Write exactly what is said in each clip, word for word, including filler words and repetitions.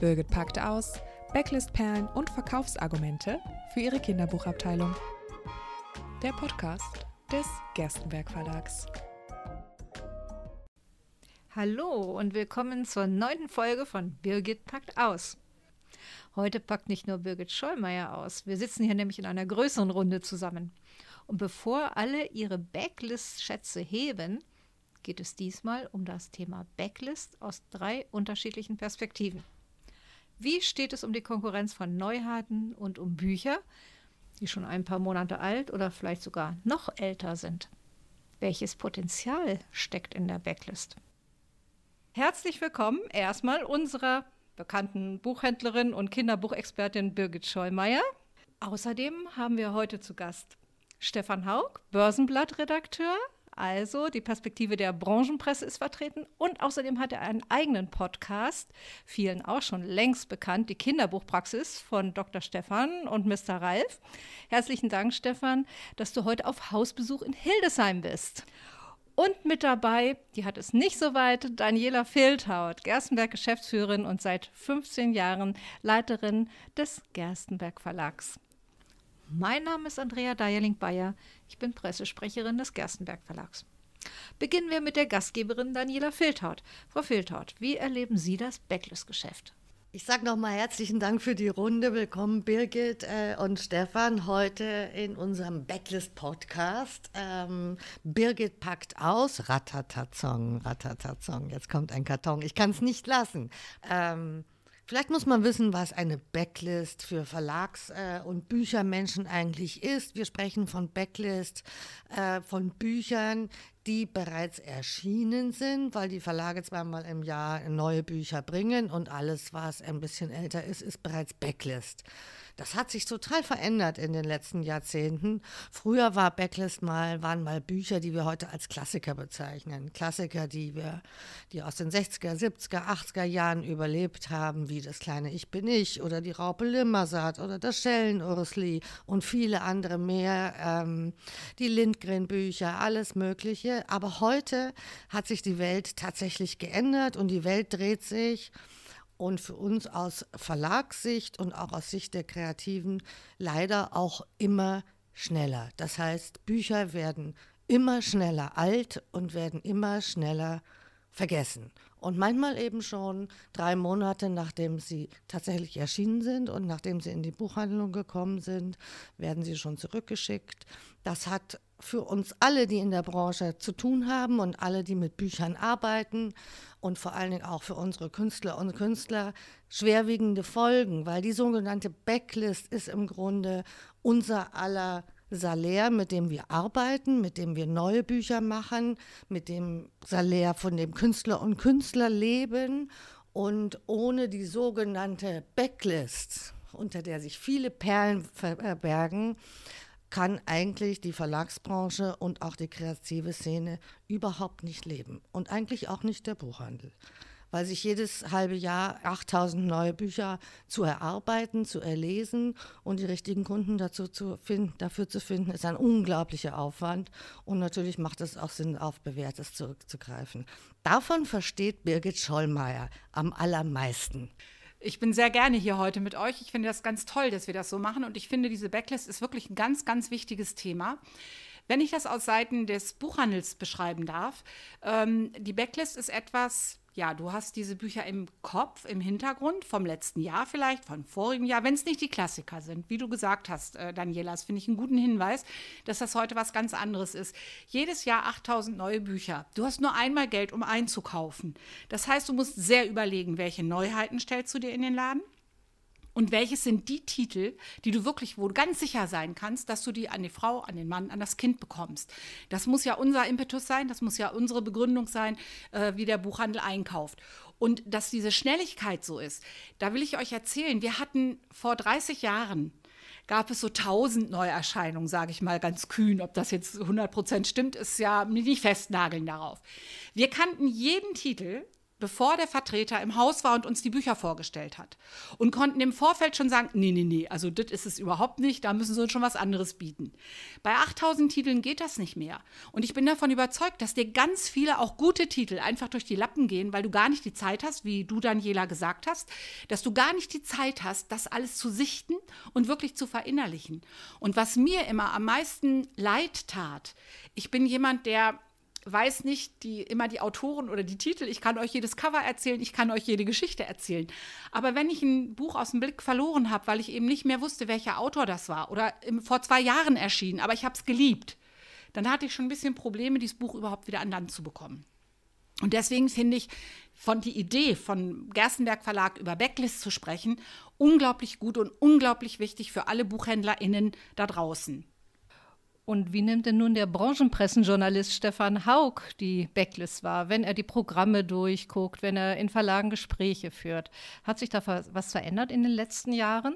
Birgit packt aus, Backlist-Perlen und Verkaufsargumente für ihre Kinderbuchabteilung. Der Podcast des Gerstenberg Verlags. Hallo und willkommen zur neunten Folge von Birgit packt aus. Heute packt nicht nur Birgit Schollmeier aus, wir sitzen hier nämlich in einer größeren Runde zusammen. Und bevor alle ihre Backlist-Schätze heben, geht es diesmal um das Thema Backlist aus drei unterschiedlichen Perspektiven. Wie steht es um die Konkurrenz von Neuheiten und um Bücher, die schon ein paar Monate alt oder vielleicht sogar noch älter sind? Welches Potenzial steckt in der Backlist? Herzlich willkommen erstmal unserer bekannten Buchhändlerin und Kinderbuchexpertin Birgit Schollmeier. Außerdem haben wir heute zu Gast Stefan Haug, Börsenblatt-Redakteur. Also die Perspektive der Branchenpresse ist vertreten und außerdem hat er einen eigenen Podcast, vielen auch schon längst bekannt, die Kinderbuchpraxis von Doktor Stefan und Mister Ralf. Herzlichen Dank, Stefan, dass du heute auf Hausbesuch in Hildesheim bist. Und mit dabei, die hat es nicht so weit, Daniela Fehlthaut, Gerstenberg-Geschäftsführerin und seit fünfzehn Jahren Leiterin des Gerstenberg Verlags. Mein Name ist Andrea Deierling-Bayer, ich bin Pressesprecherin des Gerstenberg Verlags. Beginnen wir mit der Gastgeberin Daniela Fehlthaut. Frau Fehlthaut, wie erleben Sie das Backlist-Geschäft? Ich sage nochmal herzlichen Dank für die Runde. Willkommen Birgit äh, und Stefan heute in unserem Backlist-Podcast. Ähm, Birgit packt aus, Ratatatong, Ratatatong, jetzt kommt ein Karton, ich kann es nicht lassen. Ähm, Vielleicht muss man wissen, was eine Backlist für Verlags- äh, und Büchermenschen eigentlich ist. Wir sprechen von Backlist, äh, von Büchern, die bereits erschienen sind, weil die Verlage zweimal im Jahr neue Bücher bringen und alles, was ein bisschen älter ist, ist bereits Backlist. Das hat sich total verändert in den letzten Jahrzehnten. Früher war Backlist mal, waren mal Bücher, die wir heute als Klassiker bezeichnen. Klassiker, die wir, die aus den sechziger, siebziger, achtziger Jahren überlebt haben, wie Das kleine Ich bin ich oder die Raupe Limmersatt oder das Schellenursli und viele andere mehr, ähm, die Lindgren-Bücher, alles Mögliche. Aber heute hat sich die Welt tatsächlich geändert und die Welt dreht sich. Und für uns aus Verlagssicht und auch aus Sicht der Kreativen leider auch immer schneller. Das heißt, Bücher werden immer schneller alt und werden immer schneller vergessen. Und manchmal eben schon drei Monate, nachdem sie tatsächlich erschienen sind und nachdem sie in die Buchhandlung gekommen sind, werden sie schon zurückgeschickt. Das hat für uns alle, die in der Branche zu tun haben und alle, die mit Büchern arbeiten und vor allen Dingen auch für unsere Künstler und Künstler schwerwiegende Folgen, weil die sogenannte Backlist ist im Grunde unser aller Salär, mit dem wir arbeiten, mit dem wir neue Bücher machen, mit dem Salär, von dem Künstler und Künstler leben. Und ohne die sogenannte Backlist, unter der sich viele Perlen verbergen, kann eigentlich die Verlagsbranche und auch die kreative Szene überhaupt nicht leben. Und eigentlich auch nicht der Buchhandel. Weil sich jedes halbe Jahr achttausend neue Bücher zu erarbeiten, zu erlesen und die richtigen Kunden dazu zu finden, dafür zu finden, ist ein unglaublicher Aufwand. Und natürlich macht es auch Sinn, auf Bewährtes zurückzugreifen. Davon versteht Birgit Schollmeier am allermeisten. Ich bin sehr gerne hier heute mit euch. Ich finde das ganz toll, dass wir das so machen. Und ich finde, diese Backlist ist wirklich ein ganz, ganz wichtiges Thema. Wenn ich das aus Seiten des Buchhandels beschreiben darf, ähm, die Backlist ist etwas, ja, du hast diese Bücher im Kopf, im Hintergrund, vom letzten Jahr vielleicht, vom vorigen Jahr, wenn es nicht die Klassiker sind. Wie du gesagt hast, äh, Daniela, das finde ich einen guten Hinweis, dass das heute was ganz anderes ist. Jedes Jahr achttausend neue Bücher. Du hast nur einmal Geld, um einzukaufen. Das heißt, du musst sehr überlegen, welche Neuheiten stellst du dir in den Laden? Und welches sind die Titel, die du wirklich, wo du ganz sicher sein kannst, dass du die an die Frau, an den Mann, an das Kind bekommst. Das muss ja unser Impetus sein, das muss ja unsere Begründung sein, äh, wie der Buchhandel einkauft. Und dass diese Schnelligkeit so ist, da will ich euch erzählen, wir hatten vor dreißig Jahren, gab es so tausend Neuerscheinungen, sage ich mal ganz kühn. Ob das jetzt hundert Prozent stimmt, ist ja nicht festnageln darauf. Wir kannten jeden Titel, bevor der Vertreter im Haus war und uns die Bücher vorgestellt hat. Und konnten im Vorfeld schon sagen, nee, nee, nee, also das ist es überhaupt nicht, da müssen sie uns schon was anderes bieten. Bei achttausend Titeln geht das nicht mehr. Und ich bin davon überzeugt, dass dir ganz viele auch gute Titel einfach durch die Lappen gehen, weil du gar nicht die Zeit hast, wie du, Daniela, gesagt hast, dass du gar nicht die Zeit hast, das alles zu sichten und wirklich zu verinnerlichen. Und was mir immer am meisten leid tat, ich bin jemand, der weiß nicht die, immer die Autoren oder die Titel. Ich kann euch jedes Cover erzählen, ich kann euch jede Geschichte erzählen. Aber wenn ich ein Buch aus dem Blick verloren habe, weil ich eben nicht mehr wusste, welcher Autor das war oder im, vor zwei Jahren erschienen, aber ich habe es geliebt, dann hatte ich schon ein bisschen Probleme, dieses Buch überhaupt wieder an Land zu bekommen. Und deswegen finde ich von die Idee von Gerstenberg Verlag über Backlist zu sprechen unglaublich gut und unglaublich wichtig für alle BuchhändlerInnen da draußen. Und wie nimmt denn nun der Branchenpressenjournalist Stefan Haug die Backlist wahr, wenn er die Programme durchguckt, wenn er in Verlagen Gespräche führt? Hat sich da was verändert in den letzten Jahren?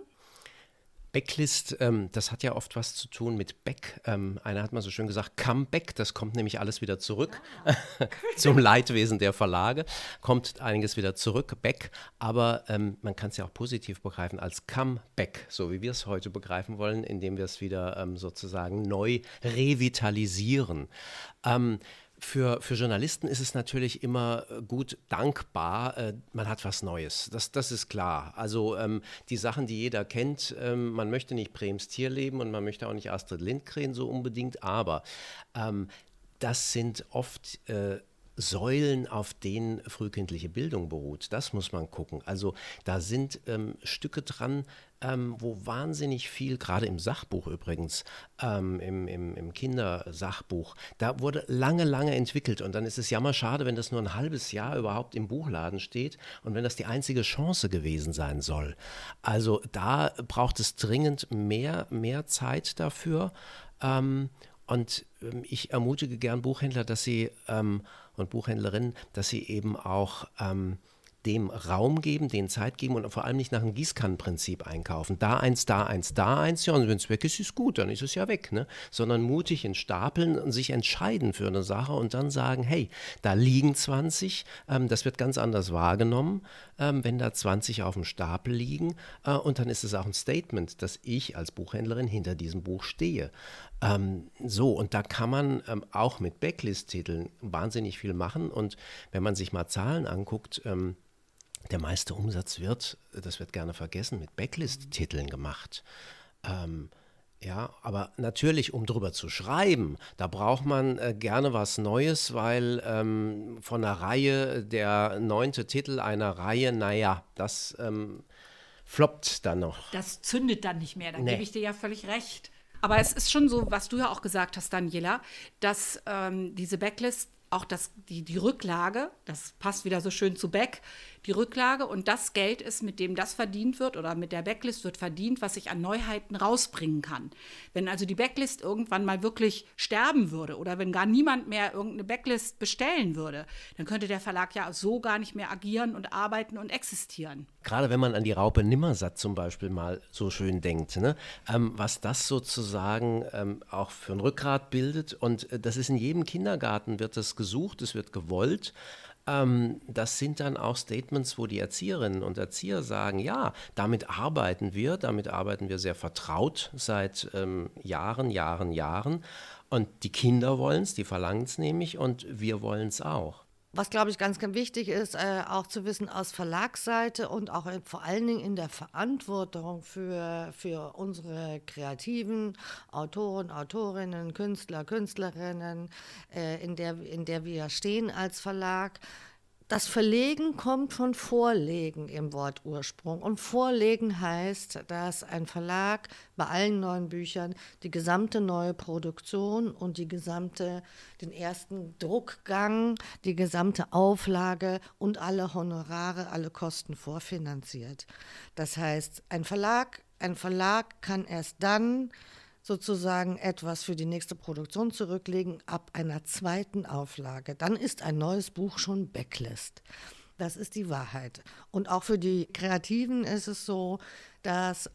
Backlist, ähm, das hat ja oft was zu tun mit Back. Ähm, einer hat mal so schön gesagt, come back, das kommt nämlich alles wieder zurück. Ah. Zum Leidwesen der Verlage kommt einiges wieder zurück, back. Aber ähm, man kann es ja auch positiv begreifen als come back, so wie wir es heute begreifen wollen, indem wir es wieder ähm, sozusagen neu revitalisieren. Ähm, Für, für Journalisten ist es natürlich immer gut dankbar, äh, man hat was Neues, das, das ist klar. Also ähm, die Sachen, die jeder kennt, ähm, man möchte nicht Brems Tierleben und man möchte auch nicht Astrid Lindgren so unbedingt, aber ähm, das sind oft äh, Säulen, auf denen frühkindliche Bildung beruht. Das muss man gucken. Also da sind ähm, Stücke dran, ähm, wo wahnsinnig viel, gerade im Sachbuch übrigens, ähm, im, im, im Kindersachbuch, da wurde lange, lange entwickelt. Und dann ist es jammerschade, wenn das nur ein halbes Jahr überhaupt im Buchladen steht und wenn das die einzige Chance gewesen sein soll. Also da braucht es dringend mehr, mehr Zeit dafür. Ähm, und ähm, ich ermutige gern Buchhändler, dass sie ähm, und Buchhändlerinnen, dass sie eben auch ähm, dem Raum geben, denen Zeit geben und vor allem nicht nach dem Gießkannenprinzip einkaufen. Da eins, da eins, da eins, ja, und wenn es weg ist, ist gut, dann ist es ja weg, ne? Sondern mutig in Stapeln und sich entscheiden für eine Sache und dann sagen, hey, da liegen zwanzig, ähm, das wird ganz anders wahrgenommen, ähm, wenn da zwanzig auf dem Stapel liegen äh, und dann ist es auch ein Statement, dass ich als Buchhändlerin hinter diesem Buch stehe. Ähm, so, und da kann man ähm, auch mit Backlist-Titeln wahnsinnig viel machen und wenn man sich mal Zahlen anguckt, ähm, der meiste Umsatz wird, das wird gerne vergessen, mit Backlist-Titeln gemacht. Ähm, ja, aber natürlich, um drüber zu schreiben, da braucht man äh, gerne was Neues, weil ähm, von einer Reihe, der neunte Titel einer Reihe, naja, das ähm, floppt dann noch. Das zündet dann nicht mehr, da Nee. gebe ich dir ja völlig recht. Aber es ist schon so, was du ja auch gesagt hast, Daniela, dass ähm, diese Backlist, auch das, die, die Rücklage, das passt wieder so schön zu Back, die Rücklage und das Geld ist, mit dem das verdient wird oder mit der Backlist wird verdient, was ich an Neuheiten rausbringen kann. Wenn also die Backlist irgendwann mal wirklich sterben würde oder wenn gar niemand mehr irgendeine Backlist bestellen würde, dann könnte der Verlag ja so gar nicht mehr agieren und arbeiten und existieren. Gerade wenn man an die Raupe Nimmersatt zum Beispiel mal so schön denkt, ne? ähm, was das sozusagen ähm, auch für ein Rückgrat bildet und äh, das ist in jedem Kindergarten, wird das gesucht, es wird gewollt. Ähm, das sind dann auch Statements, wo die Erzieherinnen und Erzieher sagen, ja, damit arbeiten wir, damit arbeiten wir sehr vertraut seit ähm, Jahren, Jahren, Jahren und die Kinder wollen es, die verlangen es nämlich und wir wollen es auch. Was, glaube ich, ganz, ganz wichtig ist, äh, auch zu wissen aus Verlagsseite und auch in, vor allen Dingen in der Verantwortung für, für unsere kreativen Autoren, Autorinnen, Künstler, Künstlerinnen, äh, in der, in der wir stehen als Verlag. Das Verlegen kommt von Vorlegen im Wortursprung. Und Vorlegen heißt, dass ein Verlag bei allen neuen Büchern die gesamte neue Produktion und die gesamte, den ersten Druckgang, die gesamte Auflage und alle Honorare, alle Kosten vorfinanziert. Das heißt, ein Verlag, ein Verlag kann erst dann sozusagen etwas für die nächste Produktion zurücklegen, ab einer zweiten Auflage. Dann ist ein neues Buch schon Backlist. Das ist die Wahrheit. Und auch für die Kreativen ist es so, dass äh,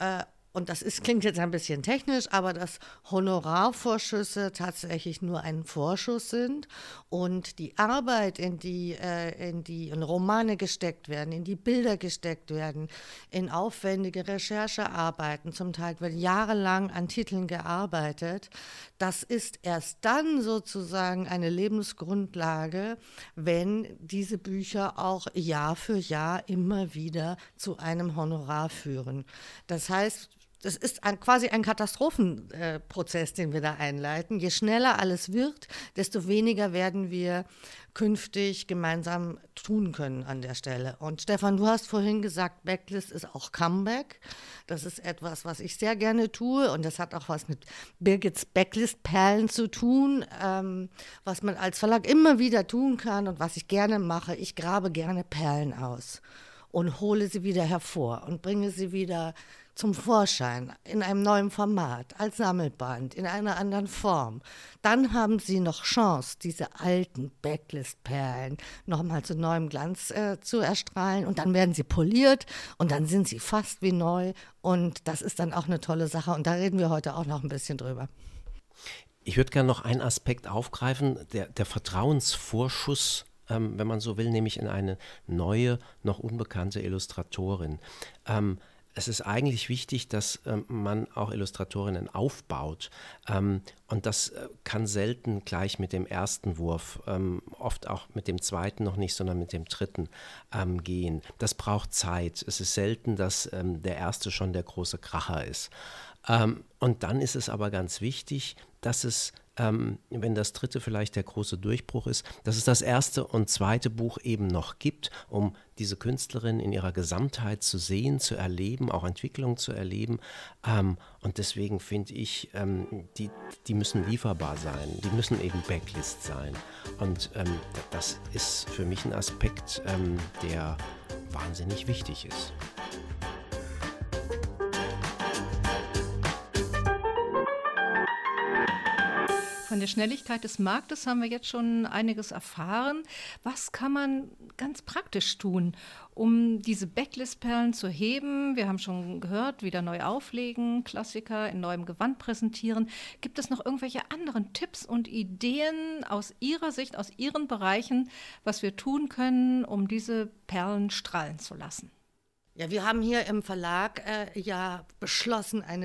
und das ist, klingt jetzt ein bisschen technisch, aber dass Honorarvorschüsse tatsächlich nur ein Vorschuss sind und die Arbeit, in die, äh, in die in Romane gesteckt werden, in die Bilder gesteckt werden, in aufwendige Recherchearbeiten, zum Teil wird jahrelang an Titeln gearbeitet, das ist erst dann sozusagen eine Lebensgrundlage, wenn diese Bücher auch Jahr für Jahr immer wieder zu einem Honorar führen. Das heißt, das ist ein, quasi ein Katastrophenprozess, äh, den wir da einleiten. Je schneller alles wird, desto weniger werden wir künftig gemeinsam tun können an der Stelle. Und Stefan, du hast vorhin gesagt, Backlist ist auch Comeback. Das ist etwas, was ich sehr gerne tue und das hat auch was mit Birgits Backlist-Perlen zu tun, ähm, was man als Verlag immer wieder tun kann und was ich gerne mache. Ich grabe gerne Perlen aus und hole sie wieder hervor und bringe sie wieder zum Vorschein, in einem neuen Format, als Sammelband, in einer anderen Form. Dann haben sie noch Chance, diese alten Backlist-Perlen nochmal zu neuem Glanz äh, zu erstrahlen und dann werden sie poliert und dann sind sie fast wie neu und das ist dann auch eine tolle Sache und da reden wir heute auch noch ein bisschen drüber. Ich würde gerne noch einen Aspekt aufgreifen, der, der Vertrauensvorschuss, ähm, wenn man so will, nämlich in eine neue, noch unbekannte Illustratorin. Ähm, Es ist eigentlich wichtig, dass ähm, man auch Illustratorinnen aufbaut ähm, und das äh, kann selten gleich mit dem ersten Wurf, ähm, oft auch mit dem zweiten noch nicht, sondern mit dem dritten ähm, gehen. Das braucht Zeit. Es ist selten, dass ähm, der erste schon der große Kracher ist. Ähm, und dann ist es aber ganz wichtig, dass es, ähm, wenn das dritte vielleicht der große Durchbruch ist, dass es das erste und zweite Buch eben noch gibt, um diese Künstlerin in ihrer Gesamtheit zu sehen, zu erleben, auch Entwicklung zu erleben. Ähm, und deswegen finde ich, ähm, die, die müssen lieferbar sein, die müssen eben Backlist sein. Und ähm, das ist für mich ein Aspekt, ähm, der wahnsinnig wichtig ist. Von der Schnelligkeit des Marktes haben wir jetzt schon einiges erfahren. Was kann man ganz praktisch tun, um diese Backlist-Perlen zu heben? Wir haben schon gehört, wieder neu auflegen, Klassiker in neuem Gewand präsentieren. Gibt es noch irgendwelche anderen Tipps und Ideen aus Ihrer Sicht, aus Ihren Bereichen, was wir tun können, um diese Perlen strahlen zu lassen? Ja, wir haben hier im Verlag äh, ja beschlossen, eine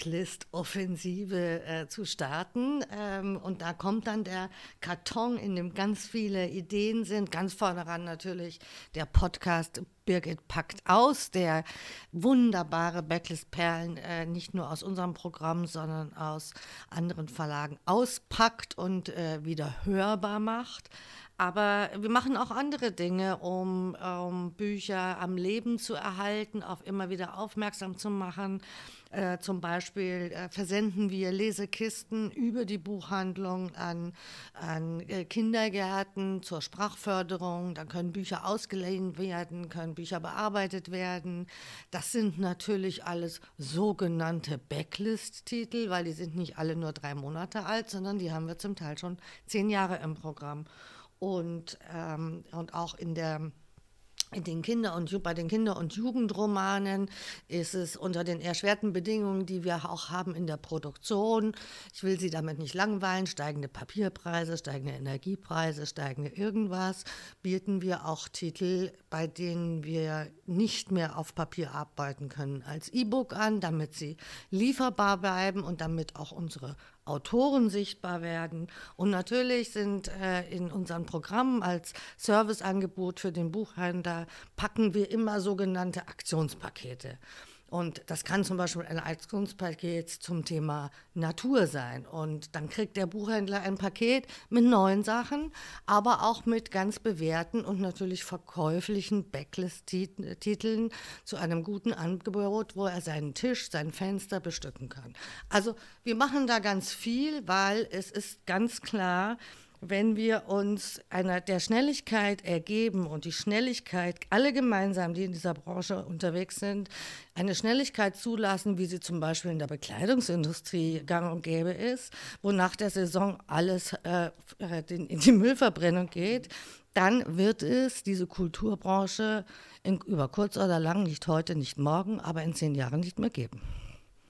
Backlist-Offensive äh, zu starten. Ähm, und da kommt dann der Karton, in dem ganz viele Ideen sind. Ganz vorne ran natürlich der Podcast Birgit packt aus, der wunderbare Backlist-Perlen äh, nicht nur aus unserem Programm, sondern aus anderen Verlagen auspackt und äh, wieder hörbar macht. Aber wir machen auch andere Dinge, um, um Bücher am Leben zu erhalten, auf immer wieder aufmerksam zu machen. Äh, zum Beispiel äh, versenden wir Lesekisten über die Buchhandlung an, an äh, Kindergärten zur Sprachförderung. Da können Bücher ausgeliehen werden, können Bücher bearbeitet werden. Das sind natürlich alles sogenannte Backlist-Titel, weil die sind nicht alle nur drei Monate alt, sondern die haben wir zum Teil schon zehn Jahre im Programm. Und, ähm, und auch in der In den Kinder- und, bei den Kinder- und Jugendromanen ist es unter den erschwerten Bedingungen, die wir auch haben in der Produktion, ich will Sie damit nicht langweilen, steigende Papierpreise, steigende Energiepreise, steigende irgendwas, bieten wir auch Titel, bei denen wir nicht mehr auf Papier arbeiten können, als E-Book an, damit sie lieferbar bleiben und damit auch unsere Autoren sichtbar werden. Und natürlich sind äh, in unseren Programmen als Serviceangebot für den Buchhändler packen wir immer sogenannte Aktionspakete. Und das kann zum Beispiel ein Aktionspaket zum Thema Natur sein. Und dann kriegt der Buchhändler ein Paket mit neuen Sachen, aber auch mit ganz bewährten und natürlich verkäuflichen Backlist-Titeln zu einem guten Angebot, wo er seinen Tisch, sein Fenster bestücken kann. Also wir machen da ganz viel, weil es ist ganz klar, wenn wir uns einer der Schnelligkeit ergeben und die Schnelligkeit, alle gemeinsam, die in dieser Branche unterwegs sind, eine Schnelligkeit zulassen, wie sie zum Beispiel in der Bekleidungsindustrie gang und gäbe ist, wo nach der Saison alles äh, in die Müllverbrennung geht, dann wird es diese Kulturbranche in, über kurz oder lang, nicht heute, nicht morgen, aber in zehn Jahren nicht mehr geben.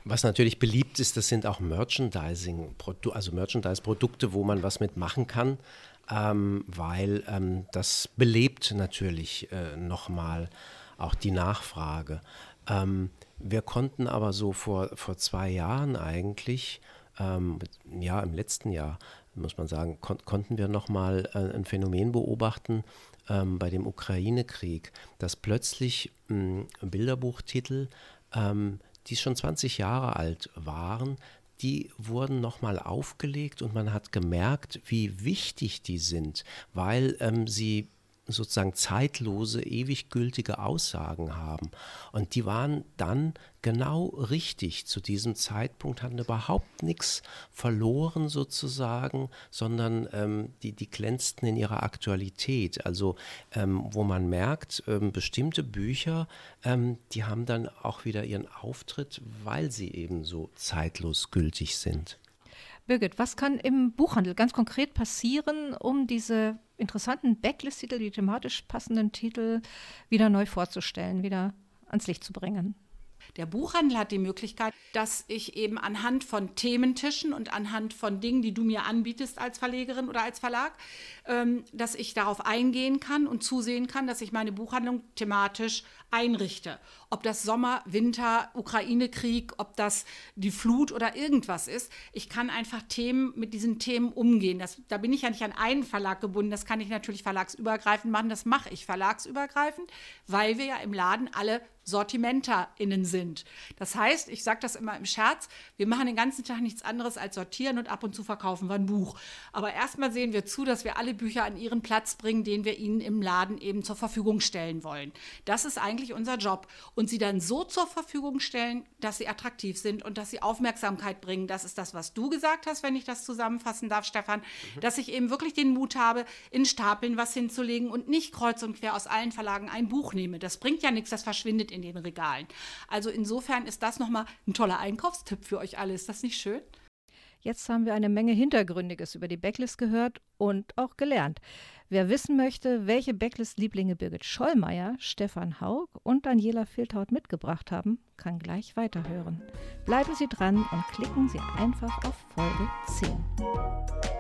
Was natürlich beliebt ist, das sind auch Merchandising, also Merchandise-Produkte, wo man was mitmachen kann, ähm, weil ähm, das belebt natürlich äh, nochmal auch die Nachfrage. Ähm, wir konnten aber so vor, vor zwei Jahren eigentlich, ähm, ja im letzten Jahr muss man sagen, kon- konnten wir nochmal äh, ein Phänomen beobachten ähm, bei dem Ukraine-Krieg, dass plötzlich mh, Bilderbuchtitel, ähm, die schon zwanzig Jahre alt waren, die wurden nochmal aufgelegt und man hat gemerkt, wie wichtig die sind, weil ähm, sie sozusagen zeitlose, ewig gültige Aussagen haben. Und die waren dann genau richtig zu diesem Zeitpunkt, hatten überhaupt nichts verloren sozusagen, sondern ähm, die, die glänzten in ihrer Aktualität. Also ähm, wo man merkt, ähm, bestimmte Bücher, ähm, die haben dann auch wieder ihren Auftritt, weil sie eben so zeitlos gültig sind. Birgit, was kann im Buchhandel ganz konkret passieren, um diese interessanten Backlist-Titel, die thematisch passenden Titel wieder neu vorzustellen, wieder ans Licht zu bringen? Der Buchhandel hat die Möglichkeit, dass ich eben anhand von Thementischen und anhand von Dingen, die du mir anbietest als Verlegerin oder als Verlag, ähm, dass ich darauf eingehen kann und zusehen kann, dass ich meine Buchhandlung thematisch einrichte. Ob das Sommer, Winter, Ukraine-Krieg, ob das die Flut oder irgendwas ist. Ich kann einfach Themen mit diesen Themen umgehen. Das, da bin ich ja nicht an einen Verlag gebunden. Das kann ich natürlich verlagsübergreifend machen. Das mache ich verlagsübergreifend, weil wir ja im Laden alle SortimenterInnen sind. Das heißt, ich sage das immer im Scherz, wir machen den ganzen Tag nichts anderes als sortieren und ab und zu verkaufen wir ein Buch. Aber erstmal sehen wir zu, dass wir alle Bücher an ihren Platz bringen, den wir ihnen im Laden eben zur Verfügung stellen wollen. Das ist eigentlich unser Job. Und sie dann so zur Verfügung stellen, dass sie attraktiv sind und dass sie Aufmerksamkeit bringen. Das ist das, was du gesagt hast, wenn ich das zusammenfassen darf, Stefan, mhm. dass ich eben wirklich den Mut habe, in Stapeln was hinzulegen und nicht kreuz und quer aus allen Verlagen ein Buch nehme. Das bringt ja nichts, das verschwindet in den Regalen. Also insofern ist das nochmal ein toller Einkaufstipp für euch alle. Ist das nicht schön? Jetzt haben wir eine Menge Hintergründiges über die Backlist gehört und auch gelernt. Wer wissen möchte, welche Backlist-Lieblinge Birgit Schollmeier, Stefan Haug und Daniela Filthaut mitgebracht haben, kann gleich weiterhören. Bleiben Sie dran und klicken Sie einfach auf Folge zehn.